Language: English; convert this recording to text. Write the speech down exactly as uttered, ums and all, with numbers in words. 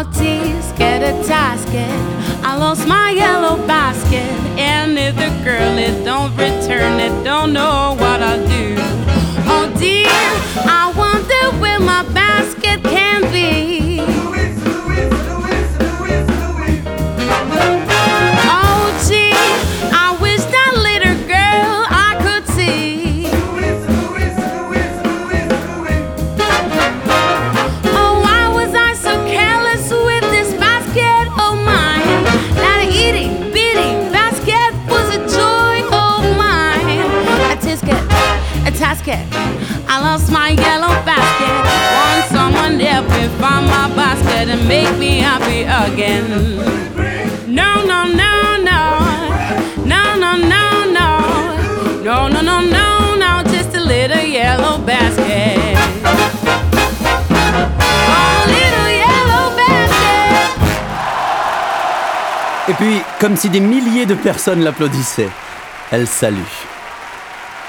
Oh, tease, get a tasket. I lost my yellow basket. And if the girl it don't return it, don't know what I'll do. Oh dear, I wonder where my basket can be. Oh gee, I wish that little girl I could see. Oh, why was I so careless with this basket of mine? That itty bitty basket was a joy of mine. A tisket, a tasket, I lost my yellow basket. Want someone there to find my basket and make me happy again. No, no, no, no, no, no, no, no, no, no, no, no, no, just a little yellow basket. Oh, little yellow basket. Et puis, comme si des milliers de personnes l'applaudissaient, elle salue.